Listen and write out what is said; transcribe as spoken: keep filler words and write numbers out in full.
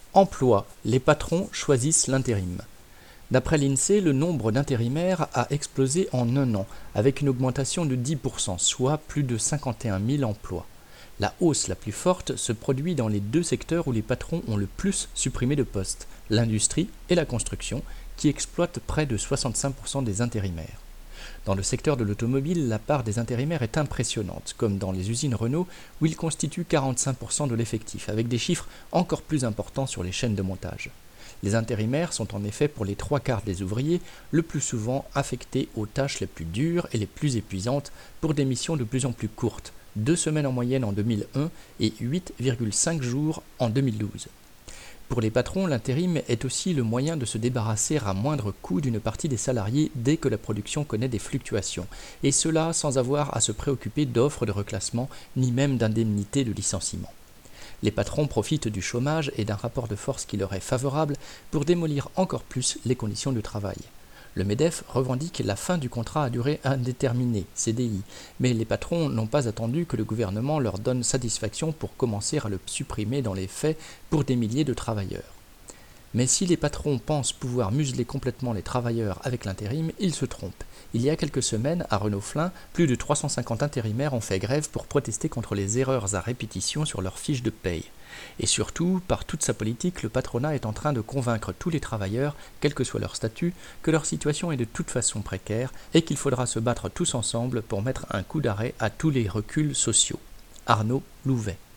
Emploi, les patrons choisissent l'intérim. D'après l'INSEE, le nombre d'intérimaires a explosé en un an, avec une augmentation de dix pour cent, soit plus de cinquante et un mille emplois. La hausse la plus forte se produit dans les deux secteurs où les patrons ont le plus supprimé de postes, l'industrie et la construction, qui exploitent près de soixante-cinq pour cent des intérimaires. Dans le secteur de l'automobile, la part des intérimaires est impressionnante, comme dans les usines Renault, où ils constituent quarante-cinq pour cent de l'effectif, avec des chiffres encore plus importants sur les chaînes de montage. Les intérimaires sont en effet pour les trois quarts des ouvriers le plus souvent affectés aux tâches les plus dures et les plus épuisantes pour des missions de plus en plus courtes, deux semaines en moyenne en deux mille un et huit virgule cinq jours en deux mille douze. Pour les patrons, l'intérim est aussi le moyen de se débarrasser à moindre coût d'une partie des salariés dès que la production connaît des fluctuations, et cela sans avoir à se préoccuper d'offres de reclassement ni même d'indemnités de licenciement. Les patrons profitent du chômage et d'un rapport de force qui leur est favorable pour démolir encore plus les conditions de travail. Le MEDEF revendique la fin du contrat à durée indéterminée, C D I, mais les patrons n'ont pas attendu que le gouvernement leur donne satisfaction pour commencer à le supprimer dans les faits pour des milliers de travailleurs. Mais si les patrons pensent pouvoir museler complètement les travailleurs avec l'intérim, ils se trompent. Il y a quelques semaines, à Renault-Flin, plus de trois cent cinquante intérimaires ont fait grève pour protester contre les erreurs à répétition sur leurs fiches de paye. Et surtout, par toute sa politique, le patronat est en train de convaincre tous les travailleurs, quel que soit leur statut, que leur situation est de toute façon précaire et qu'il faudra se battre tous ensemble pour mettre un coup d'arrêt à tous les reculs sociaux. Arnaud Louvet.